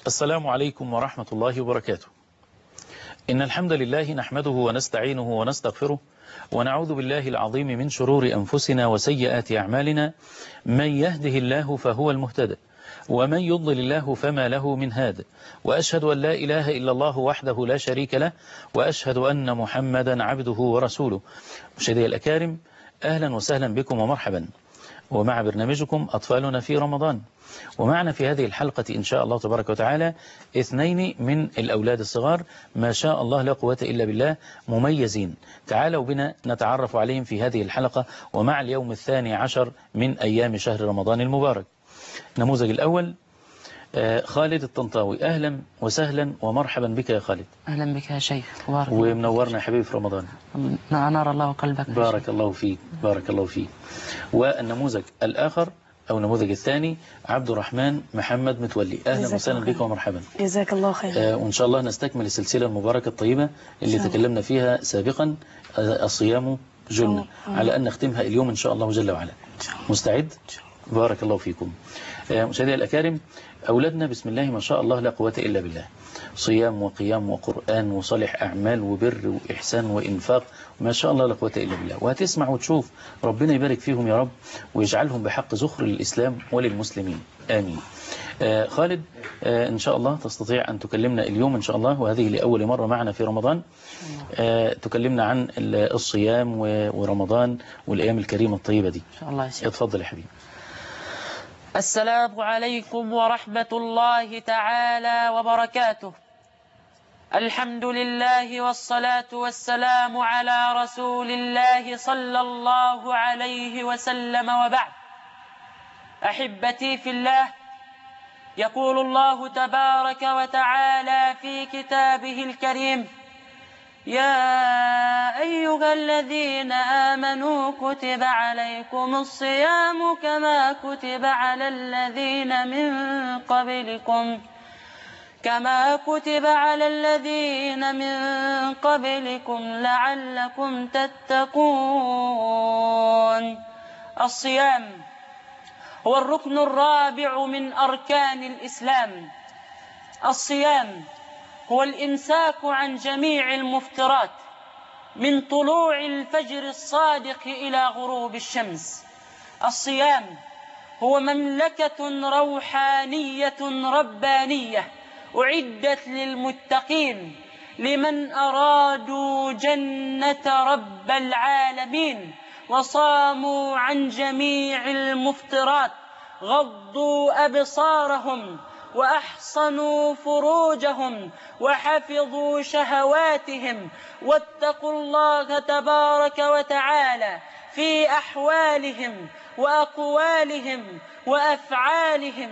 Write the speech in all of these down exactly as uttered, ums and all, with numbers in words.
السلام عليكم ورحمة الله وبركاته. إن الحمد لله نحمده ونستعينه ونستغفره ونعوذ بالله العظيم من شرور أنفسنا وسيئات أعمالنا. من يهده الله فهو المهتدى ومن يضلل الله فما له من هاد، وأشهد أن لا إله إلا الله وحده لا شريك له، وأشهد أن محمدا عبده ورسوله. مشاهدي الأكارم، أهلا وسهلا بكم ومرحبا، ومع برنامجكم أطفالنا في رمضان. ومعنا في هذه الحلقة إن شاء الله تبارك وتعالى اثنين من الأولاد الصغار ما شاء الله لا قوة إلا بالله، مميزين. تعالوا بنا نتعرف عليهم في هذه الحلقة ومع اليوم الثاني عشر من أيام شهر رمضان المبارك. النموذج الأول خالد الطنطاوي. أهلا وسهلا ومرحبا بك يا خالد. أهلا بك يا شيخ، بارك ومنورنا يا حبيبي في رمضان. أنار الله قلبك. بارك الله فيك، بارك الله فيك. والنموذج الآخر أو النموذج الثاني عبد الرحمن محمد متولي. أهلا وسهلا بك ومرحبا. جزاك الله خير. آه وإن شاء الله نستكمل السلسلة المباركة الطيبة اللي تكلمنا فيها سابقا، آه الصيام جنة، على أن نختمها اليوم إن شاء الله جل وعلا. مستعد؟ بارك الله فيكم. آه مشاهدي الأكارم، أولادنا بسم الله ما شاء الله لا قوة إلا بالله، صيام وقيام وقرآن وصالح أعمال وبر وإحسان وإنفاق، ما شاء الله لا قوة إلا بالله. وهتسمع وتشوف، ربنا يبارك فيهم يا رب ويجعلهم بحق زخر للإسلام وللمسلمين، آمين. آه خالد، آه إن شاء الله تستطيع أن تكلمنا اليوم إن شاء الله، وهذه لأول مرة معنا في رمضان، آه تكلمنا عن الصيام ورمضان والأيام الكريمة الطيبة دي إن شاء الله. اتفضل يا حبيبي. السلام عليكم ورحمة الله تعالى وبركاته. الحمد لله والصلاة والسلام على رسول الله صلى الله عليه وسلم، وبعد. أحبتي في الله، يقول الله تبارك وتعالى في كتابه الكريم: يا أيها الذين آمنوا كتب عليكم الصيام كما كتب على الذين من قبلكم كما كتب على الذين من قبلكم لعلكم تتقون. الصيام هو الركن الرابع من أركان الإسلام. الصيام هو الإمساك عن جميع المفطرات من طلوع الفجر الصادق إلى غروب الشمس. الصيام هو مملكة روحانية ربانية أعدت للمتقين، لمن أرادوا جنة رب العالمين وصاموا عن جميع المفطرات، غضوا أبصارهم وأحصنوا فروجهم وحفظوا شهواتهم، واتقوا الله تبارك وتعالى في أحوالهم وأقوالهم وأفعالهم.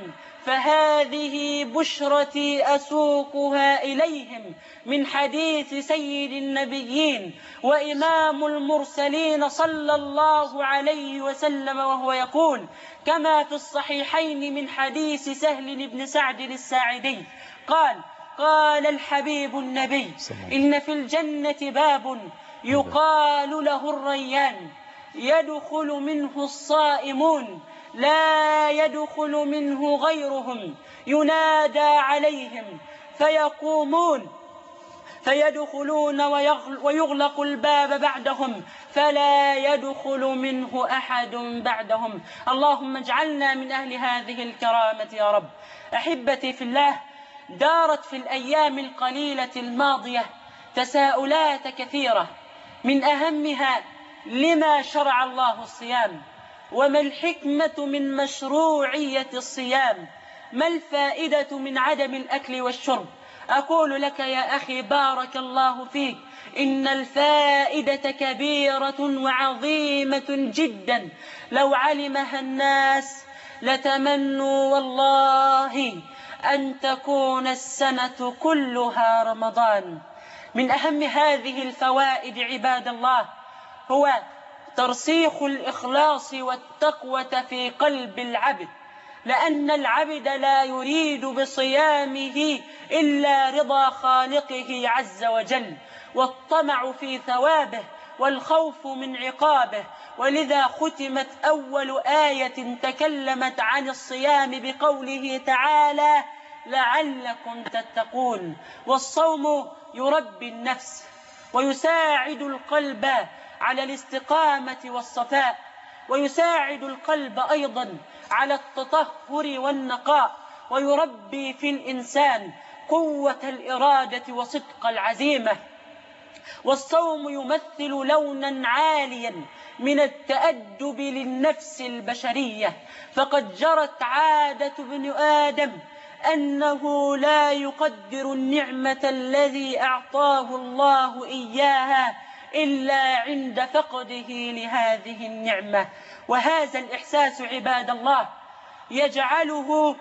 فهذه بشرتي أسوقها إليهم من حديث سيد النبيين وإمام المرسلين صلى الله عليه وسلم، وهو يقول كما في الصحيحين من حديث سهل بن سعد الساعدي قال: قال الحبيب النبي: إن في الجنة باب يقال له الريان، يدخل منه الصائمون لا يدخل منه غيرهم، ينادى عليهم فيقومون فيدخلون ويغلق الباب بعدهم فلا يدخل منه أحد بعدهم. اللهم اجعلنا من أهل هذه الكرامة يا رب. أحبتي في الله، دارت في الأيام القليلة الماضية تساؤلات كثيرة، من أهمها: لما شرع الله الصيام؟ وما الحكمة من مشروعية الصيام؟ ما الفائدة من عدم الأكل والشرب؟ أقول لك يا أخي بارك الله فيك، إن الفائدة كبيرة وعظيمة جدا، لو علمها الناس لتمنوا والله أن تكون السنة كلها رمضان. من أهم هذه الفوائد عباد الله هو ترسيخ الإخلاص والتقوى في قلب العبد، لأن العبد لا يريد بصيامه إلا رضا خالقه عز وجل، والطمع في ثوابه والخوف من عقابه. ولذا ختمت أول آية تكلمت عن الصيام بقوله تعالى: لعلكم تتقون. والصوم يربي النفس ويساعد القلب على الاستقامة والصفاء، ويساعد القلب أيضا على التطهر والنقاء، ويربي في الإنسان قوة الإرادة وصدق العزيمة. والصوم يمثل لونا عاليا من التأدب للنفس البشرية، فقد جرت عادة ابن آدم أنه لا يقدر النعمة الذي أعطاه الله إياها إلا عند فقده لهذه النعمة. وهذا الإحساس عباد الله يجعله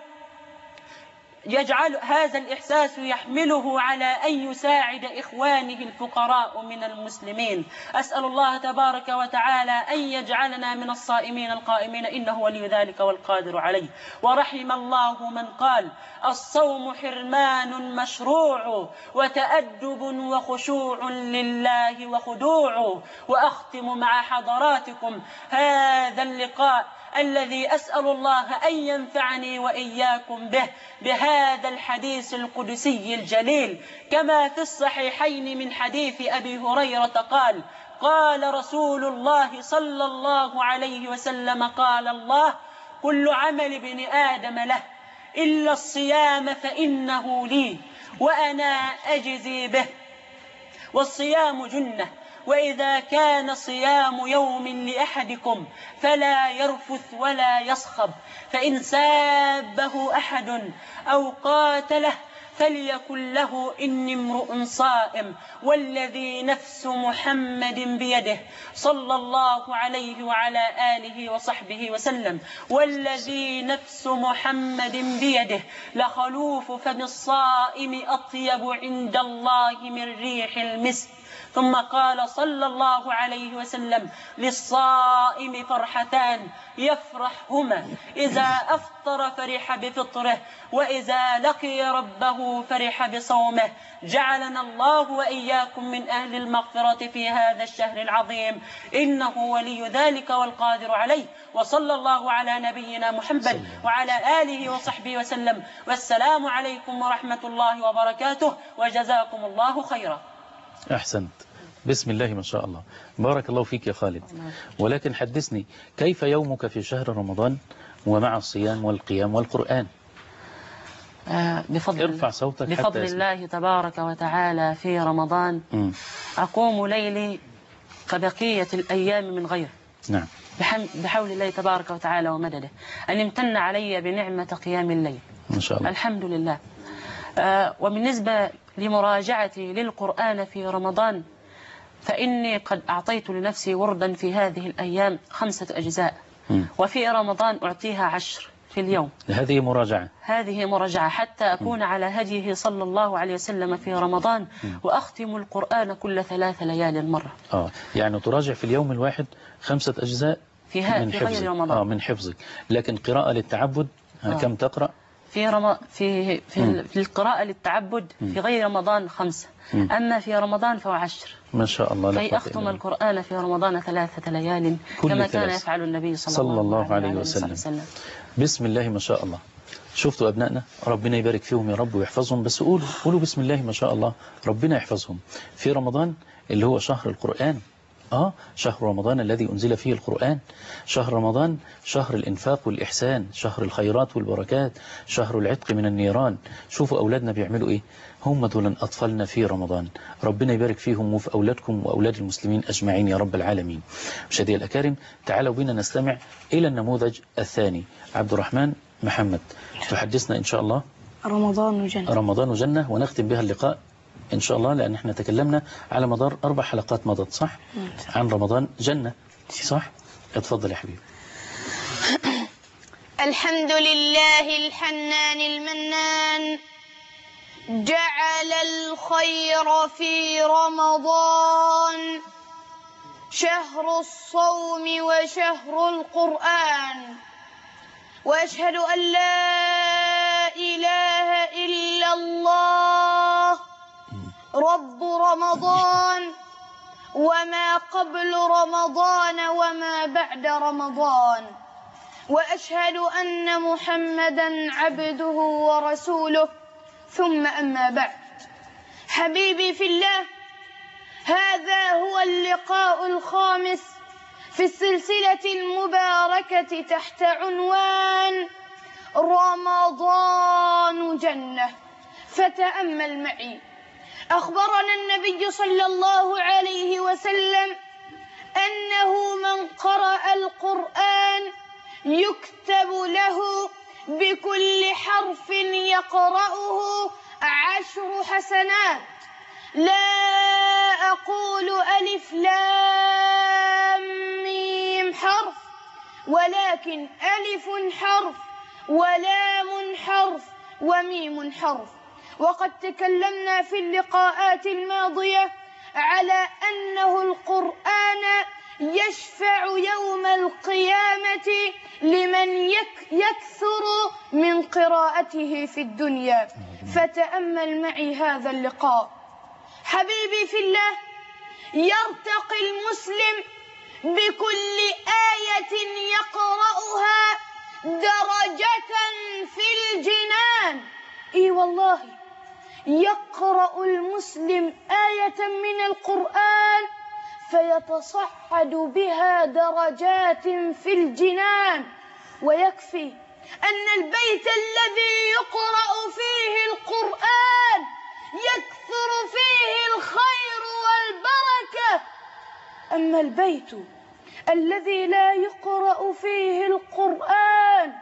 يجعل هذا الإحساس يحمله على أن يساعد إخوانه الفقراء من المسلمين. أسأل الله تبارك وتعالى أن يجعلنا من الصائمين القائمين، إنه ولي ذلك والقادر عليه. ورحم الله من قال: الصوم حرمان مشروع وتأدب وخشوع لله وخضوع. وأختم مع حضراتكم هذا اللقاء الذي أسأل الله أن ينفعني وإياكم به بهذا الحديث القدسي الجليل، كما في الصحيحين من حديث أبي هريرة قال: قال رسول الله صلى الله عليه وسلم: قال الله: كل عمل ابن آدم له إلا الصيام فإنه لي وأنا أجزي به. والصيام جنة، وإذا كان صيام يوم لأحدكم فلا يرفث ولا يصخب، فإن سابه أحد أو قاتله فليكن له إني امرؤ صائم، والذي نفس محمد بيده صلى الله عليه وعلى آله وصحبه وسلم، والذي نفس محمد بيده لخلوف فم الصائم أطيب عند الله من ريح المسك. ثم قال صلى الله عليه وسلم: للصائم فرحتان يفرحهما، إذا أفطر فرح بفطره، وإذا لقي ربه فرح بصومه. جعلنا الله وإياكم من أهل المغفرة في هذا الشهر العظيم، إنه ولي ذلك والقادر عليه. وصلى الله على نبينا محمد وعلى آله وصحبه وسلم، والسلام عليكم ورحمة الله وبركاته، وجزاكم الله خيرا. أحسنت، بسم الله ما شاء الله، بارك الله فيك يا خالد. ولكن حدثني، كيف يومك في شهر رمضان ومع الصيام والقيام والقرآن؟ آه بفضل ارفع صوتك بفضل حتى الله تبارك وتعالى في رمضان م. أقوم ليلي كبقية الأيام من غيره. نعم، بحول الله تبارك وتعالى ومدده أن امتن علي بنعمة قيام الليل ما شاء الله. الحمد لله. آه وبالنسبة لمراجعتي للقرآن في رمضان، فإني قد أعطيت لنفسي وردا في هذه الأيام خمسة أجزاء، م. وفي رمضان أعطيها عشر في اليوم. هذه مراجعة هذه مراجعة حتى أكون م. على هديه صلى الله عليه وسلم في رمضان، م. وأختم القرآن كل ثلاث ليال مرة. آه يعني تراجع في اليوم الواحد خمسة أجزاء في, من في غير رمضان. آه من حفظك، لكن قراءة للتعبد آه. كم تقرأ؟ في رم... في في, في القراءة للتعبد في غير رمضان خمسة، م. أما في رمضان فهو عشر. ما شاء الله. كي أختم القرآن في رمضان ثلاثة ليال كما كان يفعل النبي صلى, صلى الله, الله عليه, عليه وسلم. وسلم. بسم الله ما شاء الله. شفتوا أبنائنا، ربنا يبارك فيهم يا رب ويحفظهم، بس قولوا قولوا بسم الله ما شاء الله، ربنا يحفظهم في رمضان اللي هو شهر القرآن. آه شهر رمضان الذي أنزل فيه القرآن، شهر رمضان شهر الإنفاق والإحسان، شهر الخيرات والبركات، شهر العتق من النيران. شوفوا أولادنا بيعملوا إيه، هم دول أطفالنا في رمضان، ربنا يبارك فيهم وفي أولادكم وأولاد المسلمين أجمعين يا رب العالمين. مشاهدينا الأكارم، تعالوا بنا نستمع إلى النموذج الثاني. عبد الرحمن محمد تحدثنا إن شاء الله رمضان وجنة. رمضان وجنة، ونختم بها اللقاء إن شاء الله، لأن احنا تكلمنا على مدار أربع حلقات مضت صح؟ عن رمضان جنة صح؟ اتفضل يا حبيبي. الحمد لله الحنان المنان، جعل الخير في رمضان، شهر الصوم وشهر القرآن، وأشهد أن لا إله إلا الله رب رمضان وما قبل رمضان وما بعد رمضان، وأشهد أن محمدا عبده ورسوله، ثم أما بعد. حبيبي في الله، هذا هو اللقاء الخامس في السلسلة المباركة تحت عنوان رمضان جنة. فتأمل معي. أخبرنا النبي صلى الله عليه وسلم أنه من قرأ القرآن يكتب له بكل حرف يقرأه عشر حسنات. لا أقول ألف لام ميم حرف، ولكن ألف حرف ولام حرف وميم حرف. وقد تكلمنا في اللقاءات الماضية على أنه القرآن يشفع يوم القيامة لمن يكثر من قراءته في الدنيا. فتأمل معي هذا اللقاء. حبيبي في الله، يرتقي المسلم بكل آية يقرأها درجة في الجنان. إي والله، يقرأ المسلم آية من القرآن فيتصعد بها درجات في الجنان. ويكفي أن البيت الذي يقرأ فيه القرآن يكثر فيه الخير والبركة، أما البيت الذي لا يقرأ فيه القرآن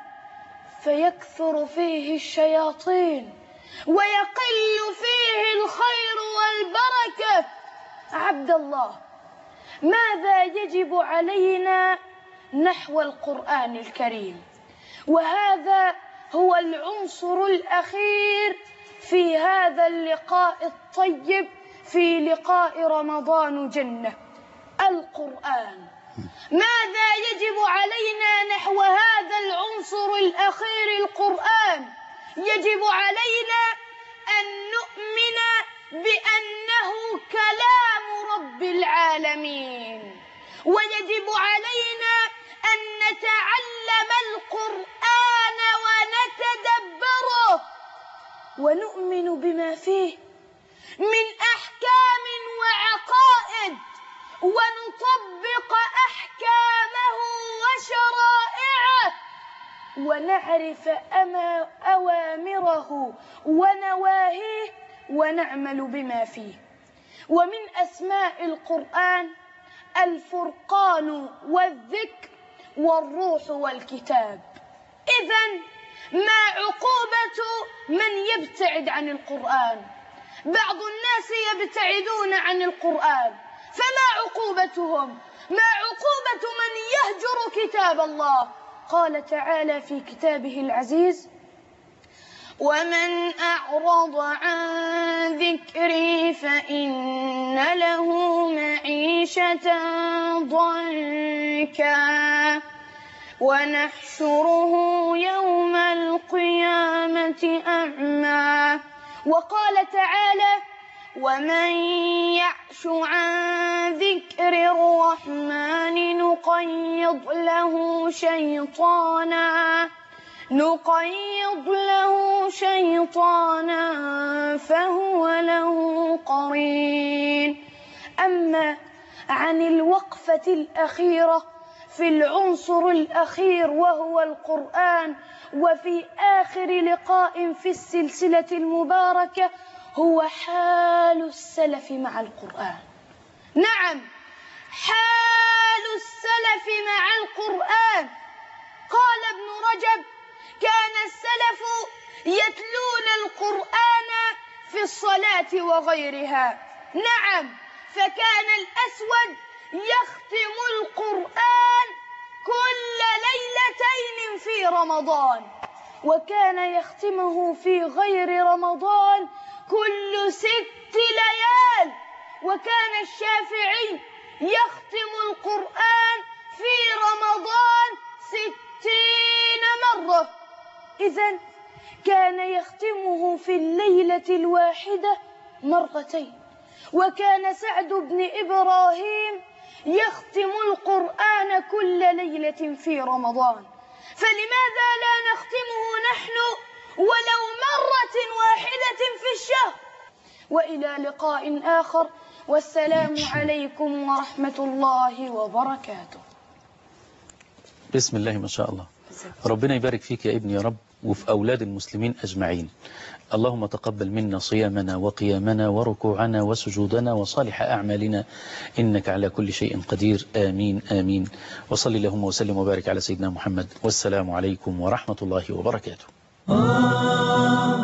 فيكثر فيه الشياطين ويقل فيه الخير والبركة. عبد الله، ماذا يجب علينا نحو القرآن الكريم؟ وهذا هو العنصر الأخير في هذا اللقاء الطيب، في لقاء رمضان جنة، القرآن. ماذا يجب علينا نحو هذا العنصر الأخير القرآن؟ يجب علينا أن نؤمن بأنه كلام رب العالمين، ويجب علينا أن نتعلم القرآن ونتدبره ونؤمن بما فيه من أحكام وعقائد، ونطبق أحكامه وشرائعه، ونعرف أوامره ونواهيه، ونعمل بما فيه. ومن أسماء القرآن الفرقان والذكر والروح والكتاب. إذن ما عقوبة من يبتعد عن القرآن؟ بعض الناس يبتعدون عن القرآن، فما عقوبتهم؟ ما عقوبة من يهجر كتاب الله؟ قال تعالى في كتابه العزيز: ومن أعرض عن ذكري فإن له معيشة ضنكا ونحشره يوم القيامة أعمى. وقال تعالى: ومن يعش عن ذكر الرحمن نقيض له شيطانا نقيض له شيطانا فهو له قرين. أما عن الوقفة الأخيرة في العنصر الأخير وهو القرآن، وفي آخر لقاء في السلسلة المباركة، هو حال السلف مع القرآن. نعم، حال السلف مع القرآن. قال ابن رجب: كان السلف يتلون القرآن في الصلاة وغيرها. نعم، فكان الأسود يختم القرآن كل ليلتين في رمضان، وكان يختمه في غير رمضان كل ست ليال. وكان الشافعي يختم القرآن في رمضان ستين مرة. إذن كان يختمه في الليلة الواحدة مرتين. وكان سعد بن إبراهيم يختم القرآن كل ليلة في رمضان. فلماذا لا نختمه نحن ولو مرة واحدة في الشهر؟ وإلى لقاء آخر، والسلام عليكم ورحمة الله وبركاته. بسم الله ما شاء الله. ربنا يبارك فيك يا ابني يا رب، وفي أولاد المسلمين أجمعين. اللهم تقبل منا صيامنا وقيامنا وركوعنا وسجودنا وصالح أعمالنا، إنك على كل شيء قدير. آمين آمين. وصلي اللهم وسلم وبارك على سيدنا محمد، والسلام عليكم ورحمة الله وبركاته.